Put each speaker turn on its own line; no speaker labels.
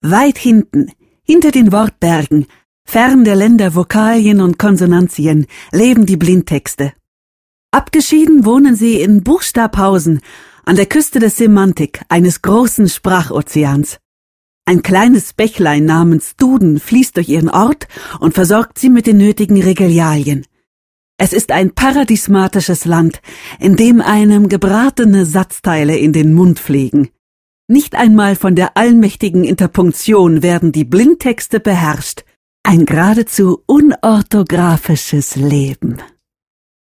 Weit hinten, hinter den Wortbergen, fern der Länder Vokalien und Konsonantien, leben die Blindtexte. Abgeschieden wohnen sie in Buchstabhausen, an der Küste der Semantik, eines großen Sprachozeans. Ein kleines Bächlein namens Duden fließt durch ihren Ort und versorgt sie mit den nötigen Regalialien. Es ist ein paradiesmatisches Land, in dem einem gebratene Satzteile in den Mund fliegen. Nicht einmal von der allmächtigen Interpunktion werden die Blindtexte beherrscht. Ein geradezu unorthografisches Leben.